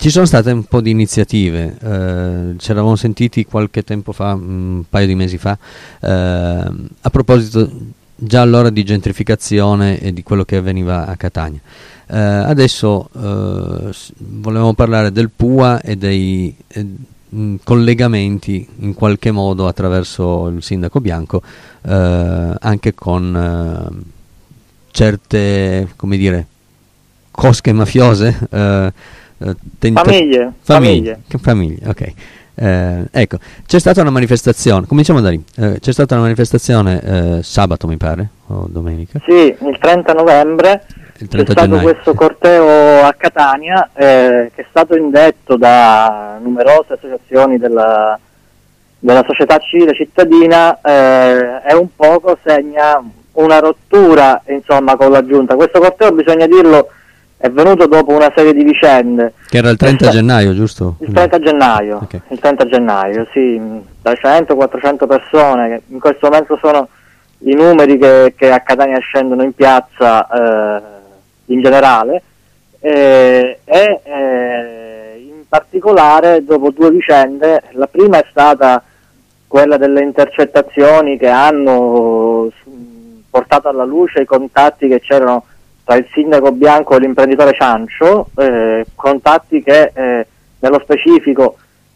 Ci sono state un po' di iniziative, ci eravamo sentiti qualche tempo fa, un paio di mesi fa, a proposito già allora di gentrificazione e di quello che avveniva a Catania. Adesso volevamo parlare del PUA e dei collegamenti in qualche modo attraverso il sindaco Bianco, anche con certe, come dire, cosche mafiose. Famiglie, ok. Ecco, c'è stata una manifestazione, cominciamo da lì, c'è stata una manifestazione sabato mi pare, o domenica? Sì, il 30 novembre il 30 c'è stato gennaio. questo corteo a Catania che è stato indetto da numerose associazioni della società civile cittadina e un poco segna una rottura insomma con la giunta. Questo corteo, bisogna dirlo, è venuto dopo una serie di vicende. Che era il 30 gennaio, giusto? Il 30 gennaio, Okay. Il 30 gennaio, sì, da 100-400 persone, che in questo momento sono i numeri che a Catania scendono in piazza in generale, e in particolare dopo due vicende. La prima è stata quella delle intercettazioni che hanno portato alla luce i contatti che c'erano tra il sindaco Bianco e l'imprenditore Ciancio, contatti che nello specifico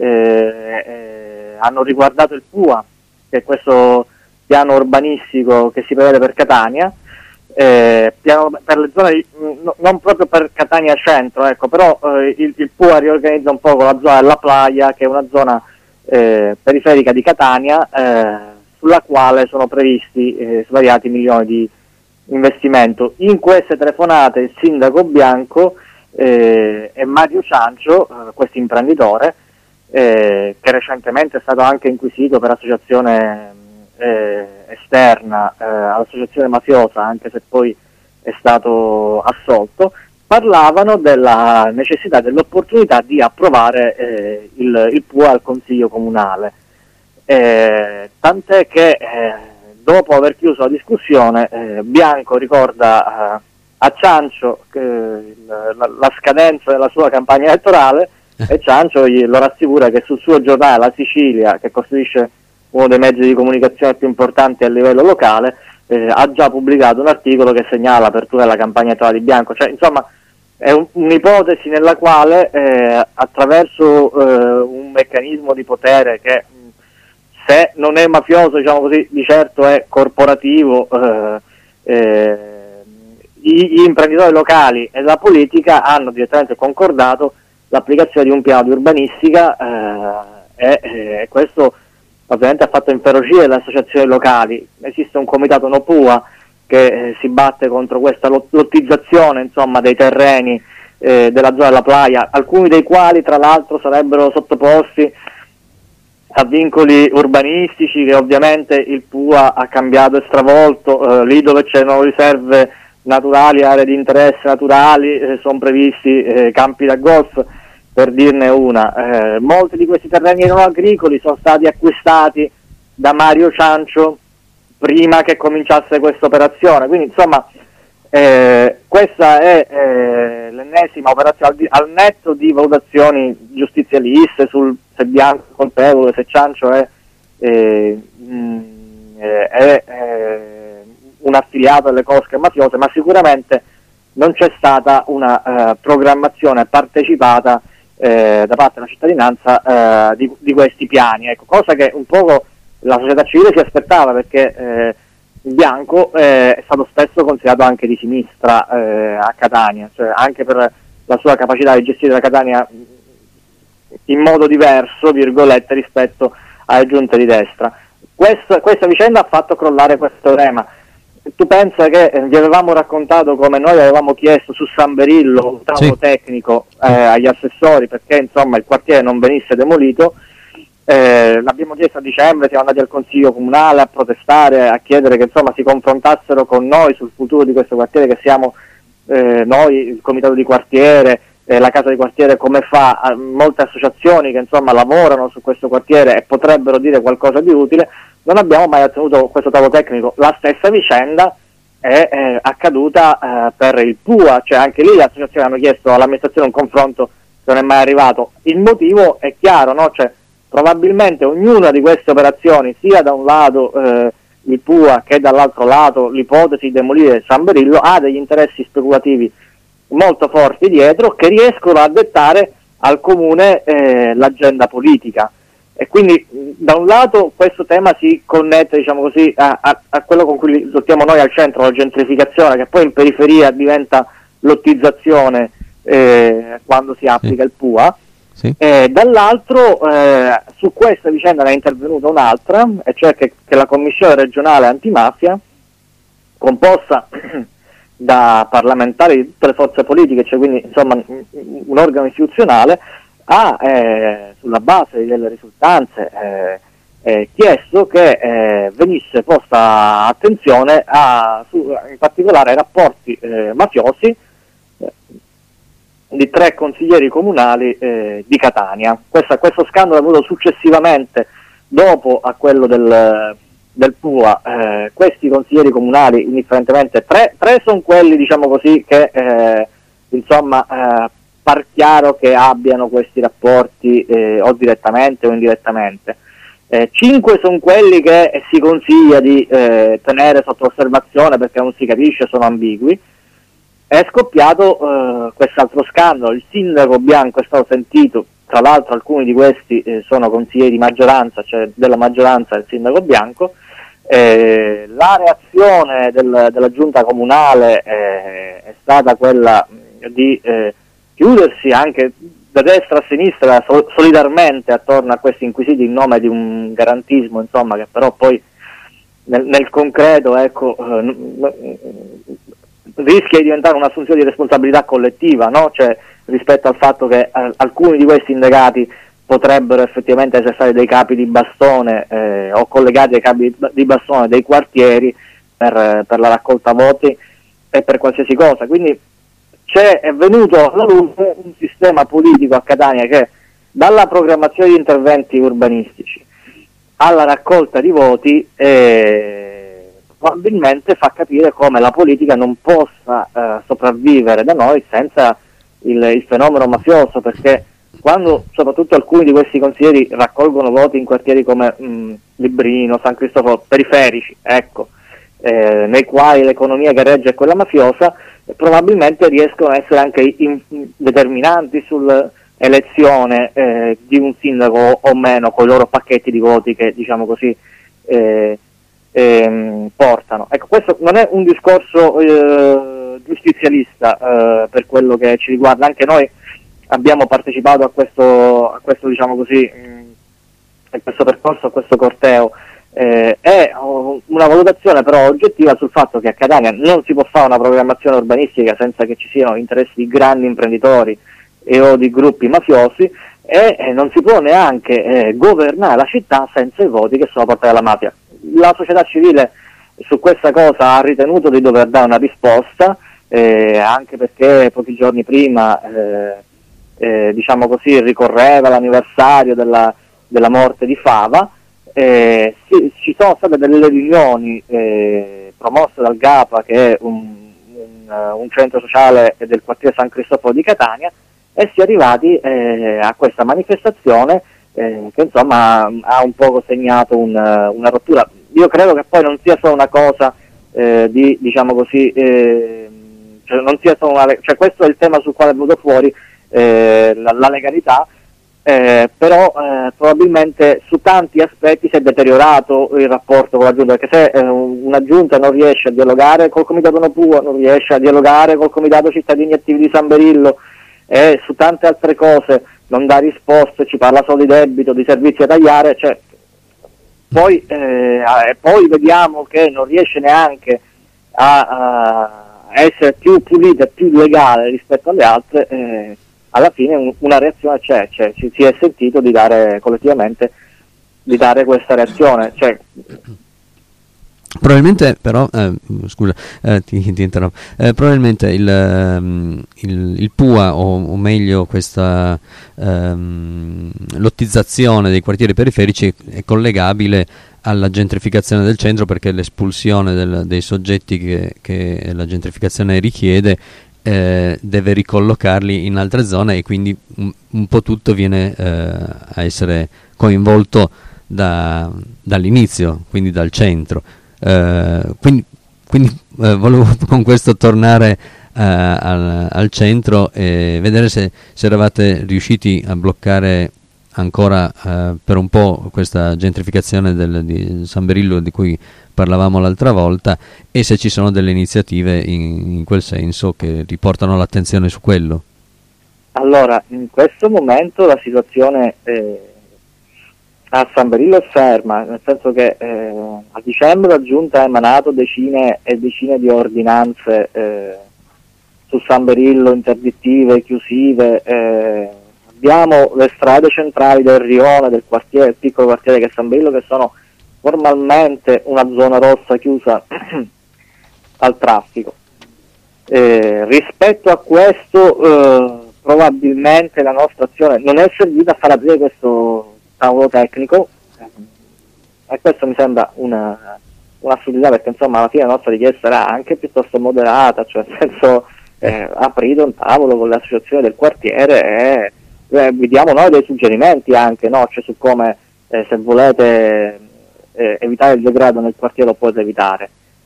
hanno riguardato il PUA, che è questo piano urbanistico che si prevede per Catania, piano per le zone non proprio per Catania centro, ecco, però il PUA riorganizza un po' la zona della Playa, che è una zona periferica di Catania, sulla quale sono previsti svariati milioni di investimento. In queste telefonate il sindaco Bianco e Mario Ciancio, questo imprenditore, che recentemente è stato anche inquisito per associazione esterna all'associazione mafiosa, anche se poi è stato assolto, parlavano della necessità, dell'opportunità di approvare il PUA al Consiglio Comunale, tant'è che dopo aver chiuso la discussione, Bianco ricorda a Ciancio la scadenza della sua campagna elettorale, e Ciancio lo rassicura che sul suo giornale La Sicilia, che costituisce uno dei mezzi di comunicazione più importanti a livello locale, ha già pubblicato un articolo che segnala l'apertura della campagna elettorale di Bianco. Cioè, insomma, è un'ipotesi nella quale attraverso un meccanismo di potere che, se non è mafioso, diciamo così, di certo è corporativo, gli imprenditori locali e la politica hanno direttamente concordato l'applicazione di un piano di urbanistica, e questo ovviamente ha fatto inferocire le associazioni locali. Esiste un comitato No PUA che si batte contro questa lottizzazione, insomma, dei terreni della zona della Playa, alcuni dei quali tra l'altro sarebbero sottoposti a vincoli urbanistici che ovviamente il PUA ha cambiato e stravolto. Lì dove c'erano riserve naturali, aree di interesse naturali, sono previsti campi da golf, per dirne una. Molti di questi terreni erano agricoli, sono stati acquistati da Mario Ciancio prima che cominciasse questa operazione, quindi insomma questa è l'ennesima operazione, al netto di valutazioni giustizialiste sul se Bianco è colpevole, se Ciancio è un affiliato delle cosche mafiose, ma sicuramente non c'è stata una programmazione partecipata da parte della cittadinanza di questi piani, ecco, cosa che un poco la società civile si aspettava, perché Bianco è stato spesso considerato anche di sinistra a Catania, cioè anche per la sua capacità di gestire la Catania in modo diverso, virgolette, rispetto alle giunte di destra. Questa vicenda ha fatto crollare questo tema. Tu pensa che vi avevamo raccontato come noi avevamo chiesto su San Berillo un tavolo tecnico agli assessori perché insomma il quartiere non venisse demolito. L'abbiamo chiesto a dicembre, siamo andati al Consiglio Comunale a protestare, a chiedere che insomma si confrontassero con noi sul futuro di questo quartiere, che siamo noi, il comitato di quartiere, la casa di quartiere, come fa molte associazioni che insomma lavorano su questo quartiere e potrebbero dire qualcosa di utile. Non abbiamo mai ottenuto questo tavolo tecnico. La stessa vicenda è accaduta per il PUA, cioè anche lì le associazioni hanno chiesto all'amministrazione un confronto non è mai arrivato. Il motivo è chiaro, no? Cioè, probabilmente ognuna di queste operazioni, sia da un lato il PUA che dall'altro lato l'ipotesi di demolire San Berillo, ha degli interessi speculativi molto forti dietro che riescono a dettare al comune l'agenda politica. E quindi da un lato questo tema si connette, diciamo così, a quello con cui lottiamo noi al centro, la gentrificazione, che poi in periferia diventa lottizzazione quando si applica il PUA. Sì. Dall'altro su questa vicenda ne è intervenuta un'altra, e cioè che la Commissione regionale antimafia, composta da parlamentari di tutte le forze politiche, cioè quindi insomma un organo istituzionale, ha sulla base delle risultanze chiesto che venisse posta attenzione in particolare ai rapporti mafiosi di 3 consiglieri comunali di Catania. Questo scandalo è avuto successivamente, dopo a quello del PUA. Questi consiglieri comunali, indifferentemente, tre sono quelli, diciamo così, che par chiaro che abbiano questi rapporti o direttamente o indirettamente. 5 sono quelli che si consiglia di tenere sotto osservazione perché non si capisce, sono ambigui. È scoppiato quest'altro scandalo, il sindaco Bianco è stato sentito, tra l'altro alcuni di questi sono consiglieri di maggioranza, cioè della maggioranza del sindaco Bianco. La reazione della giunta comunale è stata quella di chiudersi anche da destra a sinistra solidarmente attorno a questi inquisiti in nome di un garantismo, insomma, che però poi nel concreto, ecco, rischia di diventare un'assunzione di responsabilità collettiva, no? Cioè, rispetto al fatto che alcuni di questi indagati potrebbero effettivamente essere stati dei capi di bastone o collegati ai capi di bastone dei quartieri per la raccolta voti e per qualsiasi cosa. Quindi è venuto alla luce un sistema politico a Catania che, dalla programmazione di interventi urbanistici alla raccolta di voti, probabilmente fa capire come la politica non possa sopravvivere da noi senza il fenomeno mafioso, perché quando soprattutto alcuni di questi consiglieri raccolgono voti in quartieri come Librino, San Cristoforo, periferici, ecco, nei quali l'economia che regge è quella mafiosa, probabilmente riescono a essere anche determinanti sull'elezione di un sindaco o meno, con i loro pacchetti di voti che, diciamo così, portano. Ecco, questo non è un discorso giustizialista per quello che ci riguarda. Anche noi abbiamo partecipato a questo diciamo così, a questo percorso, a questo corteo. È una valutazione però oggettiva sul fatto che a Catania non si può fare una programmazione urbanistica senza che ci siano interessi di grandi imprenditori o di gruppi mafiosi, e non si può neanche governare la città senza i voti che sono portati dalla mafia. La società civile su questa cosa ha ritenuto di dover dare una risposta, anche perché pochi giorni prima diciamo così, ricorreva l'anniversario della morte di Fava. Ci sono state delle riunioni promosse dal GAPA, che è un centro sociale del quartiere San Cristoforo di Catania, e si è arrivati a questa manifestazione che insomma ha un poco segnato una rottura. Io credo che poi non sia solo una cosa di, diciamo così, cioè non sia solo cioè questo è il tema sul quale è venuto fuori la legalità. Però probabilmente su tanti aspetti si è deteriorato il rapporto con la giunta, perché se una giunta non riesce a dialogare col comitato Nopua, non riesce a dialogare col comitato cittadini attivi di San Berillo e su tante altre cose non dà risposte, ci parla solo di debito, di servizi da tagliare, cioè, poi vediamo che non riesce neanche a essere più pulita e più legale rispetto alle altre. Alla fine una reazione c'è, si è sentito di dare collettivamente questa reazione. Cioè, probabilmente però, scusa, ti interrompo, probabilmente il PUA o meglio questa lottizzazione dei quartieri periferici è collegabile alla gentrificazione del centro, perché l'espulsione dei soggetti che la gentrificazione richiede deve ricollocarli in altre zone, e quindi un po' tutto viene a essere coinvolto dall'inizio, quindi dal centro. Quindi volevo con questo tornare al centro e vedere se eravate riusciti a bloccare ancora per un po' questa gentrificazione di San Berillo di cui parlavamo l'altra volta, e se ci sono delle iniziative in quel senso che riportano l'attenzione su quello. Allora, in questo momento la situazione a San Berillo è ferma, nel senso che a dicembre la Giunta ha emanato decine e decine di ordinanze su San Berillo, interdittive, chiusive. Abbiamo le strade centrali del rione, del quartiere, il piccolo quartiere che è San Berillo, che sono formalmente una zona rossa chiusa al traffico. Rispetto a questo probabilmente la nostra azione non è servita a far aprire questo tavolo tecnico, e questo mi sembra un'assurdità, perché insomma alla fine la nostra richiesta era anche piuttosto moderata, cioè nel senso aprite un tavolo con le associazioni del quartiere e vi diamo noi dei suggerimenti anche, no? Cioè su come se volete evitare il degrado nel quartiere lo potete evitare,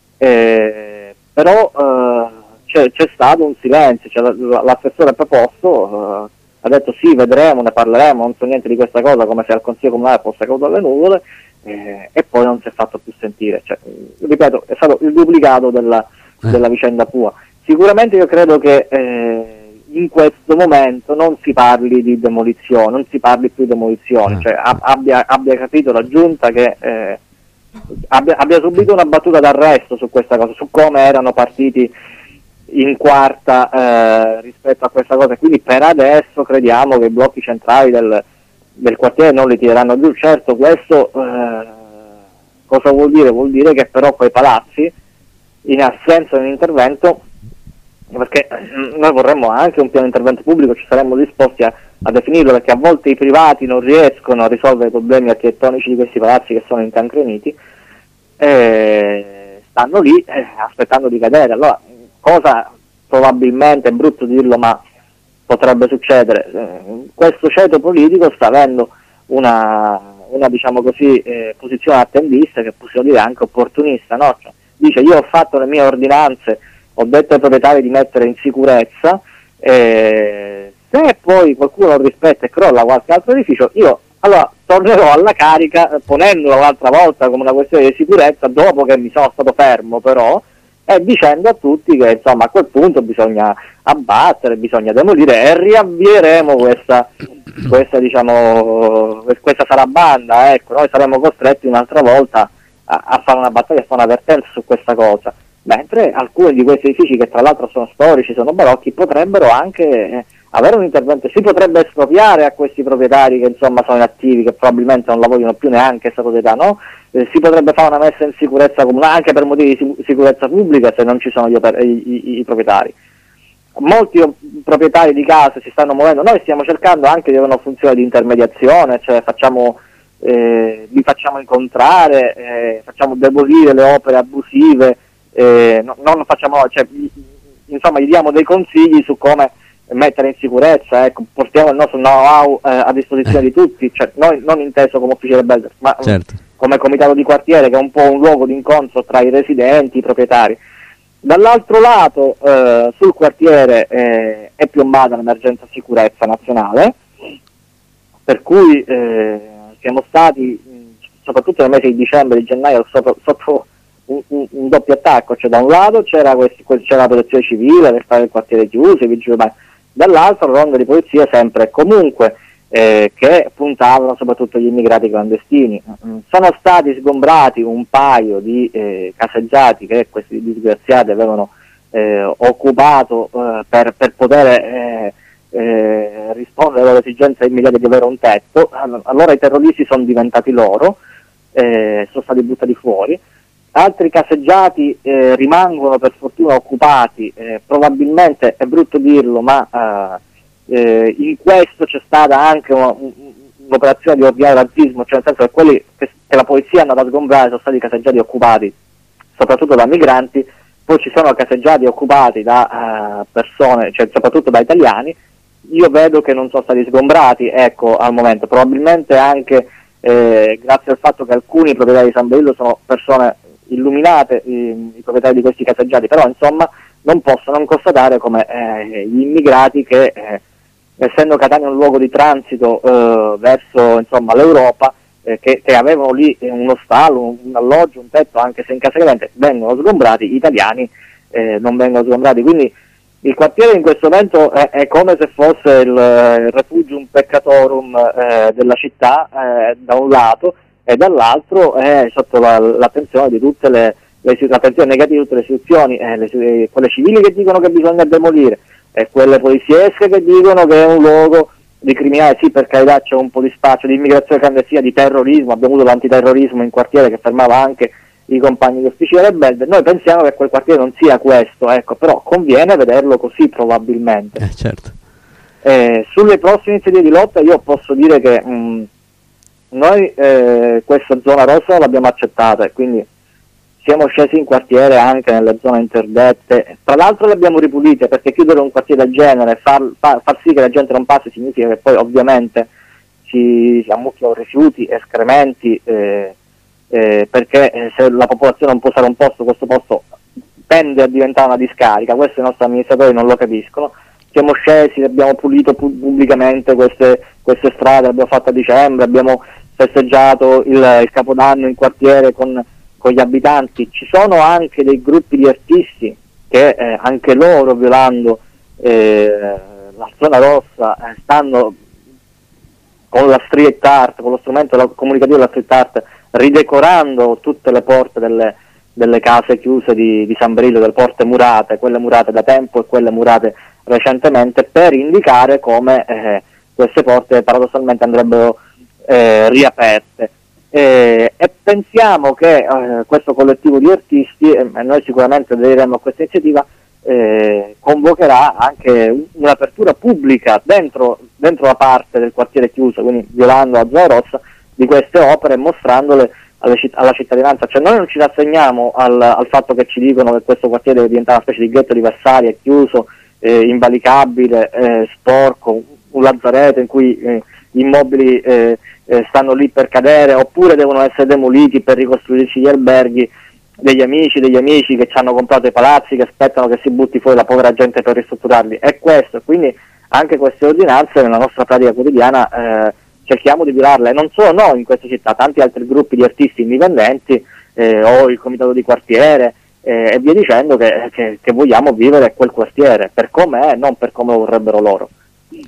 però c'è stato un silenzio, cioè l'assessore ha proposto, ha detto sì, vedremo, ne parleremo, non so niente di questa cosa, come se al Consiglio Comunale fosse caduto dalle nuvole, e poi non si è fatto più sentire. Cioè, ripeto, è stato il duplicato della vicenda Pua. Sicuramente io credo che in questo momento non si parli di demolizione, non si parli più di demolizione, cioè abbia capito la Giunta che abbia subito una battuta d'arresto su questa cosa, su come erano partiti in quarta rispetto a questa cosa, quindi per adesso crediamo che i blocchi centrali del quartiere non li tireranno giù. Certo, questo cosa vuol dire? Vuol dire che però quei palazzi, in assenza di un intervento, perché noi vorremmo anche un piano di intervento pubblico, ci saremmo disposti a definirlo, perché a volte i privati non riescono a risolvere i problemi architettonici di questi palazzi che sono incancreniti, stanno lì aspettando di cadere. Allora, cosa probabilmente, è brutto dirlo, ma potrebbe succedere, questo ceto politico sta avendo una diciamo così, posizione attendista, che possiamo dire anche opportunista, no? Cioè, dice: io ho fatto le mie ordinanze, ho detto ai proprietari di mettere in sicurezza, se poi qualcuno non rispetta e crolla qualche altro edificio, io allora tornerò alla carica ponendolo un'altra volta come una questione di sicurezza, dopo che mi sono stato fermo però, e dicendo a tutti che insomma a quel punto bisogna abbattere, bisogna demolire, e riavvieremo questa diciamo questa sarabanda. Ecco, noi saremo costretti un'altra volta a fare una battaglia, a fare un'avvertenza su questa cosa, mentre alcuni di questi edifici, che tra l'altro sono storici, sono barocchi, potrebbero anche avere un intervento. Si potrebbe espropriare a questi proprietari che insomma sono inattivi, che probabilmente non la vogliono più neanche questa proprietà, no? Si potrebbe fare una messa in sicurezza comunale anche per motivi di sicurezza pubblica, se non ci sono i proprietari. Molti proprietari di case si stanno muovendo, noi stiamo cercando anche di avere una funzione di intermediazione, cioè li facciamo incontrare, facciamo demolire le opere abusive, non facciamo, cioè, insomma gli diamo dei consigli su come mettere in sicurezza, ecco, portiamo il nostro know-how a disposizione di tutti, cioè noi non inteso come ufficio del Belder, ma certo, come comitato di quartiere, che è un po' un luogo di incontro tra i residenti, i proprietari. Dall'altro lato sul quartiere è piombata l'emergenza sicurezza nazionale, per cui siamo stati soprattutto nei mesi di dicembre e di gennaio sotto un doppio attacco, cioè da un lato c'era la protezione civile per fare il quartiere chiuso, i vigili urbani, dall'altro ronde di polizia sempre e comunque che puntavano soprattutto agli immigrati clandestini. Sono stati sgombrati un paio di caseggiati che questi disgraziati avevano occupato per poter rispondere alle loro esigenze immediate di avere un tetto. Allora i terroristi sono diventati loro, sono stati buttati fuori. Altri caseggiati rimangono per fortuna occupati, probabilmente è brutto dirlo, ma in questo c'è stata anche un'operazione di ordinario razzismo, cioè nel senso che quelli che la polizia è andata a sgombrare sono stati caseggiati occupati soprattutto da migranti, poi ci sono caseggiati occupati da persone, cioè soprattutto da italiani. Io vedo che non sono stati sgombrati, ecco, al momento, probabilmente anche grazie al fatto che alcuni proprietari di San Belillo sono persone illuminate, i proprietari di questi caseggiati, però insomma non posso non constatare come gli immigrati che essendo Catania un luogo di transito verso insomma l'Europa, che avevano lì uno stallo, un alloggio, un tetto, anche se incasicatamente, vengono sgombrati, gli italiani non vengono sgombrati, quindi il quartiere in questo momento è come se fosse il refugium peccatorum della città da un lato, e dall'altro è sotto l'attenzione di tutte l'attenzione negativa di tutte le istituzioni, quelle civili che dicono che bisogna demolire, e quelle poliziesche che dicono che è un luogo di criminali. Sì, per carità, c'è un po' di spazio di immigrazione clandestina, di terrorismo, abbiamo avuto l'antiterrorismo in quartiere che fermava anche i compagni di ufficio delle belve. Noi pensiamo che quel quartiere non sia questo, ecco, però conviene vederlo così probabilmente. Certo. Sulle prossime iniziative di lotta io posso dire che noi questa zona rossa l'abbiamo accettata, e quindi siamo scesi in quartiere anche nelle zone interdette, tra l'altro le abbiamo ripulite, perché chiudere un quartiere del genere, far sì che la gente non passi, significa che poi ovviamente si ammucchiano rifiuti, escrementi, perché se la popolazione non può usare un posto, questo posto tende a diventare una discarica. Questo i nostri amministratori non lo capiscono. Siamo scesi, abbiamo pulito pubblicamente queste strade, l'abbiamo fatto a dicembre, abbiamo festeggiato il Capodanno in quartiere con gli abitanti. Ci sono anche dei gruppi di artisti che anche loro, violando la zona rossa, stanno con la street art, con lo strumento comunicativo della street art, ridecorando tutte le porte delle case chiuse di San Belillo, delle porte murate, quelle murate da tempo e quelle murate recentemente, per indicare come queste porte paradossalmente andrebbero riaperte. E pensiamo che questo collettivo di artisti, e noi sicuramente aderiremo a questa iniziativa, convocherà anche un'apertura pubblica dentro la parte del quartiere chiuso, quindi violando la zona rossa, di queste opere e mostrandole alla cittadinanza. Cioè noi non ci rassegniamo al fatto che ci dicono che questo quartiere deve diventare una specie di ghetto di Varsavia, è chiuso, invalicabile, sporco, un lazzaretto in cui gli immobili stanno lì per cadere, oppure devono essere demoliti per ricostruirci gli alberghi degli amici che ci hanno comprato i palazzi, che aspettano che si butti fuori la povera gente per ristrutturarli. È questo, quindi anche queste ordinanze nella nostra pratica quotidiana cerchiamo di violarle, e non solo noi in questa città, tanti altri gruppi di artisti indipendenti o il comitato di quartiere e via dicendo, che vogliamo vivere quel quartiere per come è, non per come vorrebbero loro.